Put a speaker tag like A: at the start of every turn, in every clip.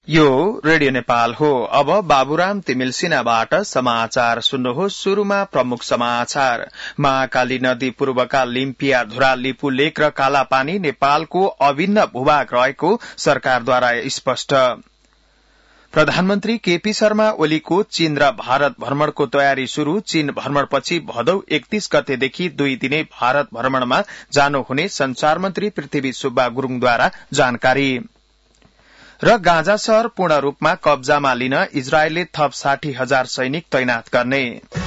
A: यो रेडियो नेपाल हो। अब बाबुराम तिमिल सिन्हाबाट समाचार सुन्नुहोस्। शुरूमा प्रमुख समाचार। महाकाली नदी पूर्वका लिम्पिया, धुरा, लिपु लेक र कालापानी नेपालको अभिन्न भूभाग रहेको सरकारद्वारा स्पष्ट। प्रधानमन्त्री केपी शर्मा ओलीको चीन र भारत भ्रमणको तयारी शुरू। चीन भ्रमणपछि भदौ 31 गतेदेखि 2 दिने भारत भ्रमणमा जानुहुने संचार मन्त्री पृथ्वी सुब्बा गुरूङद्वारा जानकारी। र गाजा शहर पूर्ण रूपमा कब्जामा लिन इजरायलले थप 60,000 सैनिक तैनात गर्ने।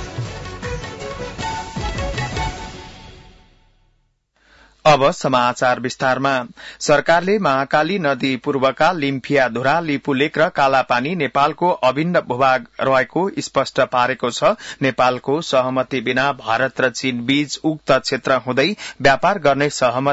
A: अब समाचार विस्तारमा। सरकारले महाकाली नदी पूर्वका लिम्फिया, धुरा, लिपुलेक र कालापानी नेपालको अभिन्न भूभाग रहेको स्पष्ट पारेको छ। नेपालको सहमति बिना भारत र चीन बीच उक्त क्षेत्र हुँदै व्यापार गर्ने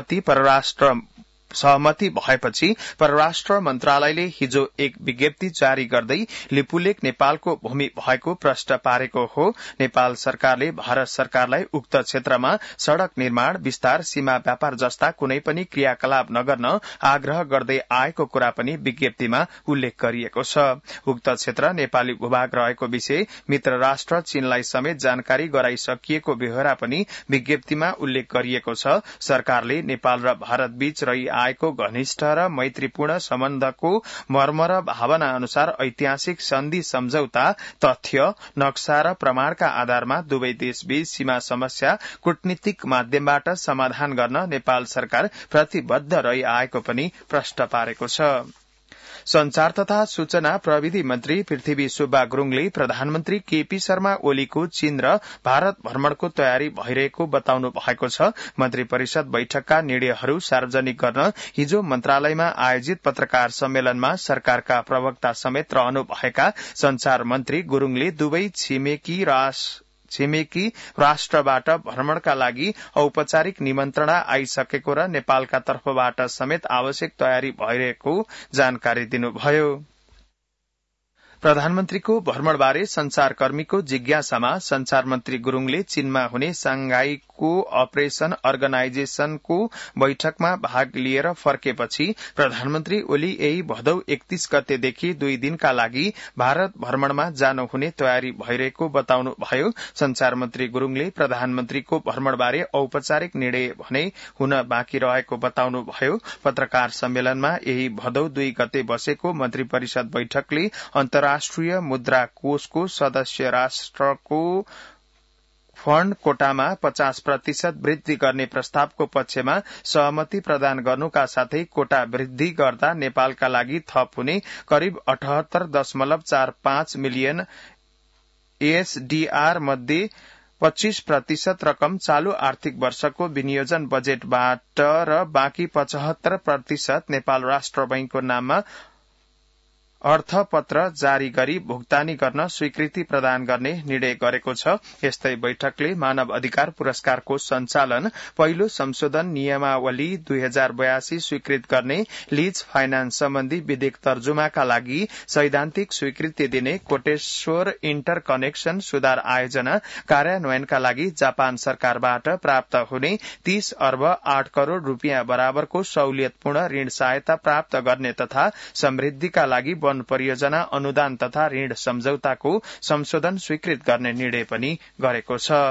A: सहमति भएपछि परराष्ट्र मन्त्रालयले हिजो एक विज्ञप्ति जारी गर्दै लिपुलेक नेपालको भूमि भएको प्रश्न पारेको हो। नेपाल सरकारले भारत सरकारलाई उक्त क्षेत्रमा सड़क निर्माण, विस्तार, सीमा व्यापार जस्ता कुनै पनि क्रियाकलाप नगर्न आग्रह गर्दै आएको कुरा पनि विज्ञप्तिमा उल्लेख गरिएको छ। उक्त क्षेत्र नेपाली भूभाग रहेको विषय मित्र राष्ट्र चीनलाई समेत जानकारी गराइसकिएको बेहोरा पनि विज्ञप्तिमा उल्लेख गरिएको छ। सरकारले नेपाल र भारत बीच रही आएको घनिष्ठ र मैत्रीपूर्ण सम्बन्धको मर्म र भावना अनुसार ऐतिहासिक सन्धि सम्झौता, तथ्य, नक्सा र प्रमाणका आधारमा दुवै देशबीच सीमा समस्या कूटनीतिक माध्यमबाट समाधान गर्न नेपाल सरकार प्रतिबद्ध रही आएको पनि प्रश्न पारेको छ। संचार तथा सूचना प्रविधि मन्त्री पृथ्वी सुब्बा गुरूङले प्रधानमन्त्री केपी शर्मा ओलीको चीन र भारत भ्रमणको तयारी भइरहेको बताउनु भएको छ। मन्त्री परिषद बैठकका निर्णयहरू सार्वजनिक गर्न हिजो मन्त्रालयमा आयोजित पत्रकार सम्मेलनमा सरकारका प्रवक्ता समेत रहनुभएका संचार मन्त्री गुरूङले दुवै छिमेकी राष्ट्रबाट भ्रमणका लागि औपचारिक निमन्त्रणा आइसकेको र नेपालका तर्फबाट समेत आवश्यक तयारी भइरहेको जानकारी दिनुभयो। प्रधानमन्त्रीको भ्रमणबारे संचारकर्मीको जिज्ञासामा संचार मन्त्री गुरूङले चीनमा हुने सांघाईको अपरेशन अर्गनाइजेशनको बैठकमा भाग लिएर फर्केपछि प्रधानमन्त्री ओली यही भदौ 31 गतेदेखि 2 दिनका लागि भारत भ्रमणमा जानुहुने तयारी भइरहेको बताउनुभयो। संचार मन्त्री गुरूङले प्रधानमन्त्रीको भ्रमणबारे औपचारिक निर्णय भने हुन बाँकी रहेको बताउनुभयो। पत्रकार सम्मेलनमा यही भदौ 2 गते बसेको मन्त्री परिषद बैठकले अन्तर्राष्ट्रिय मुद्रा कोषको सदस्य राष्ट्रको फण्ड कोटामा 50% वृद्धि गर्ने प्रस्तावको पक्षमा सहमति प्रदान गर्नुका साथै कोटा वृद्धि गर्दा नेपालका लागि थप हुने करिब 78.45 मिलियन एसडीआर मध्ये 25% रकम चालू आर्थिक वर्षको विनियोजन बजेटबाट र बाँकी 75% नेपाल राष्ट्र बैंकको नाममा अर्थपत्र जारी गरी भुक्तानी गर्न स्वीकृति प्रदान गर्ने निर्णय गरेको छ। यस्तै बैठकले मानव अधिकार पुरस्कारको सञ्चालन, पहिलो संशोधन नियमावली 2082 स्वीकृत गर्ने, लीज फाइनान्स सम्बन्धी विधेयक तर्जुमाका लागि सैद्धान्तिक स्वीकृति दिने, कोटेश्वर इन्टर कनेक्सन सुधार आयोजना कार्यान्वयनका लागि जापान सरकारबाट प्राप्त हुने 30 अर्ब 8 करोड़ रूपियाँ बराबरको सहुलियतपूर्ण ऋण सहायता प्राप्त गर्ने तथा समृद्धिका लागि वन परियोजना अनुदान तथा ऋण सम्झौताको संशोधन स्वीकृत गर्ने निर्णय पनि गरेको छ।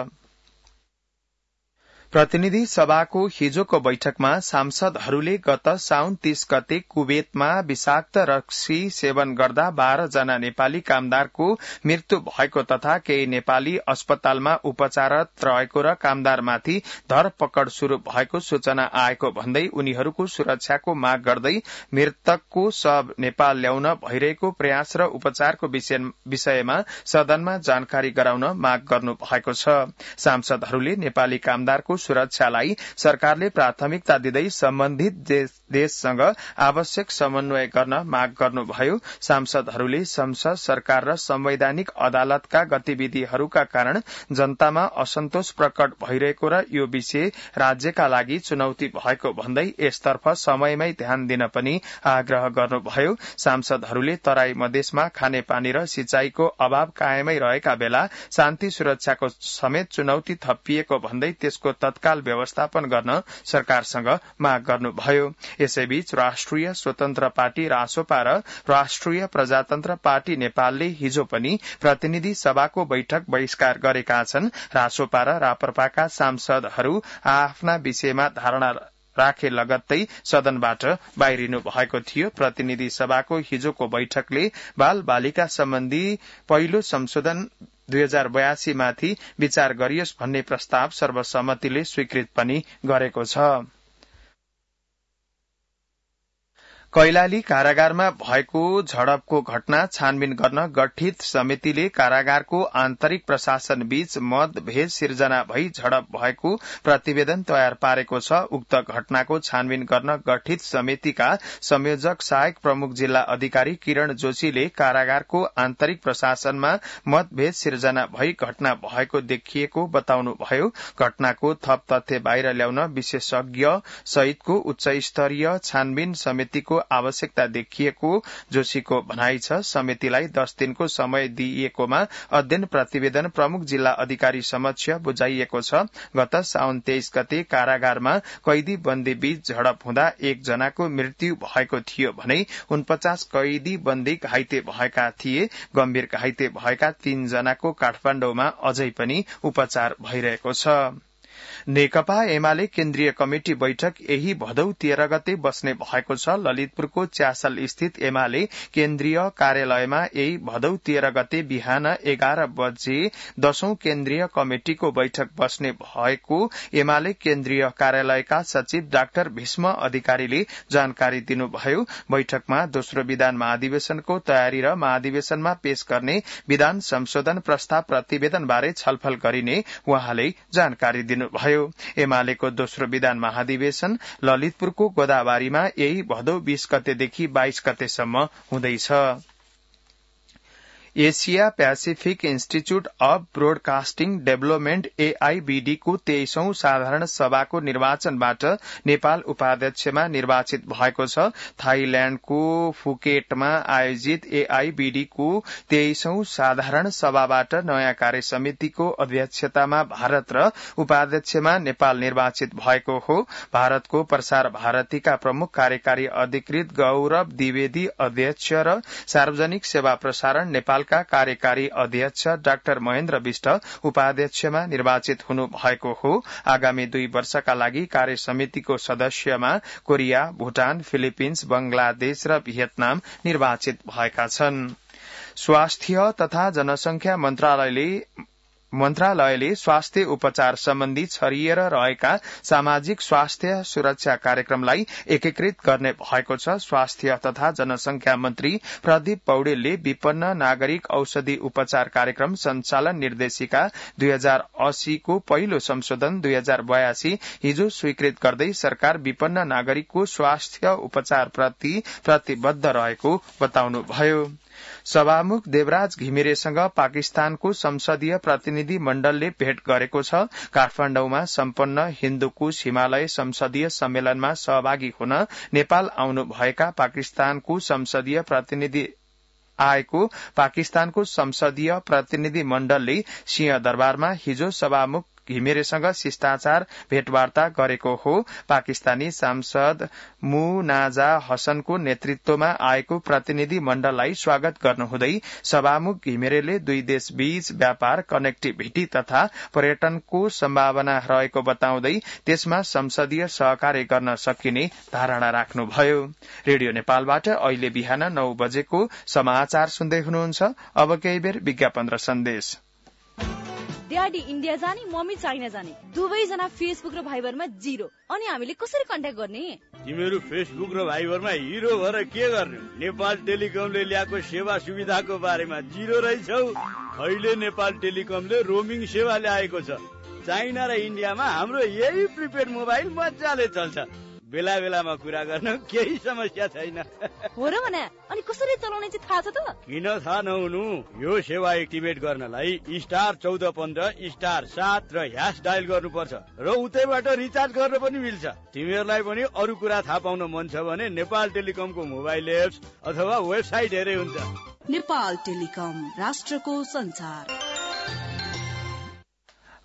A: प्रतिनिधि सभाको हिजोको बैठकमा सांसदहरूले गत साउन 30 गते कुवेतमा विषाक्त रक्सी सेवन गर्दा 12 जना नेपाली कामदारको मृत्यु भएको तथा केही नेपाली अस्पतालमा उपचाररत रहेको र कामदारमाथि धरपकड शुरू भएको सूचना आएको भन्दै उनीहरूको सुरक्षाको माग गर्दै मृतकको शव नेपाल ल्याउन भइरहेको प्रयास र उपचारको विषयमा सदनमा जानकारी गराउन माग गर्नु भएको छ। सांसदहरूले नेपाली कामदारको सुरक्षालाई सरकारले प्राथमिकता दिँदै सम्बन्धित देशसँग आवश्यक समन्वय गर्न माग गर्नुभयो। सांसदहरूले संसद, सरकार र संवैधानिक अदालतका गतिविधिहरूका कारण जनतामा असन्तोष प्रकट भइरहेको र यो विषय राज्यका लागि चुनौती भएको भन्दै यसतर्फ समयमै ध्यान दिन पनि आग्रह गर्नुभयो। सांसदहरूले तराई मधेसमा खानेपानी र सिंचाईको अभाव कायमै रहेका बेला शान्ति सुरक्षाको समेत चुनौती थपिएको भन्दै त्यसको तत्काल व्यवस्थापन गर्न सरकारसँग माग गर्नुभयो। यसैबीच राष्ट्रिय स्वतन्त्र पार्टी रासोपा र राष्ट्रिय प्रजातन्त्र पार्टी नेपालले हिजो पनि प्रतिनिधि सभाको बैठक बहिष्कार गरेका छन्। रासोपा र राप्रपाका सांसदहरू आफ्ना विषयमा धारणा राखे लगत्तै सदनबाट बाहिरिनु भएको थियो। प्रतिनिधि सभाको हिजोको बैठकले बाल बालिका सम्बन्धी पहिलो संशोधन 2082 माथि विचार गरियोस् भन्ने प्रस्ताव सर्वसम्मतिले स्वीकृत पनि गरेको छ। कैलाली कारागारमा भएको झडपको घटना छानबिन गर्न गठित समितिले कारागारको आन्तरिक प्रशासन बीच मतभेद सिर्जना भई झडप भएको प्रतिवेदन तयार पारेको छ। उक्त घटनाको छानबिन गर्न गठित समितिका संयोजक सहायक प्रमुख जिल्ला अधिकारी किरण जोशीले कारागारको आन्तरिक प्रशासनमा मतभेद सिर्जना भई घटना भएको देखिएको बताउनुभयो। घटनाको थप तथ्य बाहिर ल्याउन विशेषज्ञ सहितको उच्च स्तरीय छानबिन समितिको आवश्यकता देखिएको जोशीको भनाइ छ। समितिलाई 10 दिनको समय दिइएकोमा अध्ययन प्रतिवेदन प्रमुख जिल्ला अधिकारी समक्ष बुझाइएको छ। गत साउन 23 गते कारागारमा कैदी बन्दी बीच झडप हुँदा 1 जनाको मृत्यु भएको थियो भने 49 कैदी बन्दी घाइते भएका थिए। गम्भीर घाइते भएका 3 जनाको काठमाडौँमा अझै पनि उपचार भइरहेको छ। नेकपा एमाले केन्द्रीय कमिटी बैठक यही भदौ 13 गते बस्ने भएको छ। ललितपुरको च्यासल स्थित एमाले केन्द्रीय कार्यालयमा यही भदौ 13 गते बिहान 11 बजे 10औं केन्द्रीय कमिटिको बैठक बस्ने भएको एमाले केन्द्रीय कार्यालयका सचिव डाक्टर भीष्म अधिकारीले जानकारी दिनुभयो। बैठकमा दोस्रो विधान महाधिवेशनको तयारी र महाधिवेशनमा पेश गर्ने विधान संशोधन प्रस्ताव प्रतिवेदनबारे छलफल गरिने उहाँले जानकारी दिनुभयो। एमालेको दोस्रो विधान महाधिवेशन ललितपुरको गोदाबारीमा यही भदौ 20 गतेदेखि 22 गतेसम्म हुँदैछ। Asia Pacific institute of broadcasting development AIBD को 23औं साधारण सभाको निर्वाचनबाट नेपाल उपाध्यक्षमा निर्वाचित भएको छ। थाइल्याण्डको फुकेटमा आयोजित AIBD को 23औं साधारण सभाबाट नयाँ कार्य समितिको अध्यक्षतामा भारत र उपाध्यक्षमा नेपाल निर्वाचित भएको हो। भारतको प्रसार भारतीका प्रमुख कार्यकारी अधिकृत गौरव द्विवेदी अध्यक्ष र सार्वजनिक सेवा प्रसारण नेपाल का कार्यकारी अध्यक्ष डाक्टर महेन्द्र विष्ट उपाध्यक्षमा निर्वाचित हुनु भएको हो। आगामी 2 वर्षका लागि कार्य समितिको सदस्यमा कोरिया, भूटान, फिलिपिन्स, बंगलादेश र भियतनाम निर्वाचित भएका छन्। स्वास्थ्य तथा जनसंख्या मन्त्रालयले स्वास्थ्य उपचार सम्बन्धी छरिएर रहेका सामाजिक स्वास्थ्य सुरक्षा कार्यक्रमलाई एकीकृत गर्ने भएको छ। स्वास्थ्य तथा जनसंख्या मन्त्री प्रदीप पौडेलले विपन्न नागरिक औषधि उपचार कार्यक्रम सञ्चालन निर्देशिका 2080 को पहिलो संशोधन 2082 हिजो स्वीकृत गर्दै सरकार विपन्न नागरिकको स्वास्थ्य उपचार प्रति प्रतिबद्ध रहेको बताउनुभयो। सभामुख देवराज घिमिरेसँग पाकिस्तानको संसदीय प्रतिनिधि मण्डलले भेट गरेको छ। काठमाडौँमा सम्पन्न हिन्दुकुश हिमालय संसदीय सम्मेलनमा सहभागी हुन नेपाल आउनुभएका पाकिस्तानको संसदीय प्रतिनिधि मण्डलले सिंहदरबारमा हिजो सभामुख घिमिरेसँग शिष्टाचार भेटवार्ता गरेको हो। पाकिस्तानी सांसद मुनाजा हसनको नेतृत्वमा आएको प्रतिनिधि मण्डललाई स्वागत गर्नुहुँदै सभामुख घिमिरेले दुई देशबीच व्यापार, कनेक्टिभिटी तथा पर्यटनको सम्भावना रहेको बताउँदै त्यसमा संसदीय सहकार्य गर्न सकिने धारणा राख्नुभयो। रेडियो नेपालबाट अहिले बिहान 9 बजेको समाचार सुन्दै हुनुहुन्छ। अब केही बेर विज्ञापन र सन्देश।
B: ड्याडी इन्डिया जाने, मम्मी चाइना जाने, दुवैजना फेसबुक र भाइबरमा 0। अनि हामीले कसरी कन्ट्याक्ट गर्ने?
C: तिमीहरू फेसबुक र भाइबरमा हिरो भएर के गर्ने? नेपाल टेलिकमले ल्याएको सेवा सुविधाको बारेमा 0 रहेछौ। अहिले नेपाल टेलिकमले रोमिङ सेवा ल्याएको छ। चाइना र इन्डियामा हाम्रो यही प्रिपेड मोबाइल मजाले चल्छ। बेला बेलामा कुरा गर्न केही समस्या छैन।
B: हो र भने अनि कसरी चलाउने चाहिँ थाहा छ त?
C: किन थाहा नहुनु? यो सेवा एक्टिभेट गर्नलाई *1415 *7 र # डायल गर्नुपर्छ र उतैबाट रिचार्ज गर्न पनि मिल्छ। तिमीहरूलाई पनि अरू कुरा थाहा पाउन मन छ भने नेपाल टेलिकमको मोबाइल एप्स अथवा वेबसाइट हेरे हुन्छ।
D: नेपाल टेलिकम, राष्ट्रको संचार।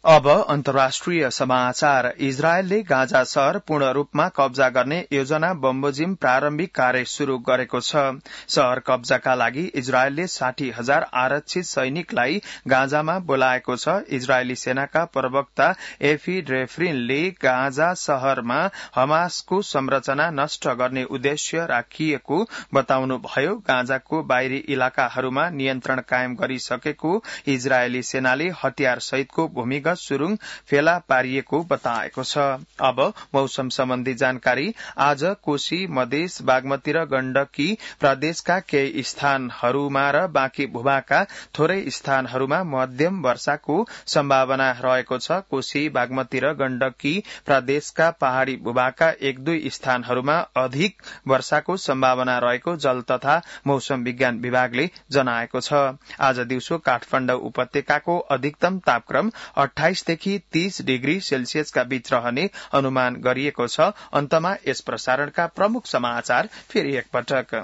A: अब अन्तर्राष्ट्रिय समाचार। इजरायलले गाजा शहर पूर्ण रूपमा कब्जा गर्ने योजना बमोजिम प्रारम्भिक कार्य शुरू गरेको छ। शहर कब्जाका लागि इजरायलले 60,000 आरक्षित सैनिकलाई गाजामा बोलाएको छ। इजरायली सेनाका प्रवक्ता एफी ड्रेफ्रिनले गाजा शहरमा हमासको संरचना नष्ट गर्ने उद्देश्य राखिएको बताउनुभयो। गाजाको बाहिरी इलाकाहरूमा नियन्त्रण कायम गरिसकेको इजरायली सेनाले हतियार सहितको भूमिगत सुरुङ फेला पारिएको बताएको छ। अब मौसम सम्बन्धी जानकारी। आज कोशी, मधेस, बागमती र गण्डकी प्रदेशका केही स्थानहरूमा र बाँकी भूभागका थोरै स्थानहरूमा मध्यम वर्षाको सम्भावना रहेको छ। कोशी, बागमती र गण्डकी प्रदेशका पहाड़ी भूभागका 1-2 स्थानहरूमा अधिक वर्षाको सम्भावना रहेको जल तथा मौसम विज्ञान विभागले जनाएको छ। आज दिउँसो काठमाडौँ उपत्यकाको अधिकतम तापक्रम 28 देखि 30 डिग्री सेल्सियसका बीच रहने अनुमान गरिएको छ। अन्तमा यस प्रसारणका प्रमुख समाचार फेरि एकपटक।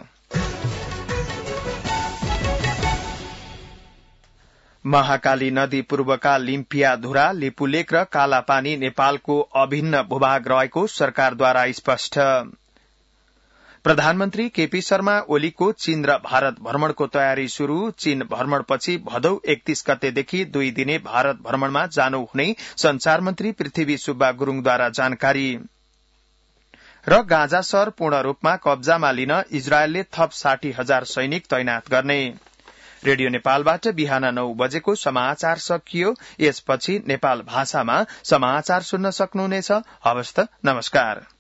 A: महाकाली नदी पूर्वका लिम्पियाधुरा, लिपुलेक र कालापानी नेपालको अभिन्न भूभाग रहेको सरकारद्वारा स्पष्ट। प्रधानमन्त्री केपी शर्मा ओलीको चीन र भारत भ्रमणको तयारी शुरू। चीन भ्रमणपछि भदौ 31 गतेदेखि 2 दिने भारत भ्रमणमा जानु हुने संचार मन्त्री पृथ्वी सुब्बा गुरूङद्वारा जानकारी। र गाजा शहर पूर्ण रूपमा कब्जामा लिन इजरायलले थप 60,000 सैनिक तैनात गर्ने। रेडियो नेपालबाट बिहान 9 बजेको समाचार सकियो। यसपछि नेपाल भाषामा समाचार सुन्न सक्नुहुनेछ। हवस् त, नमस्कार।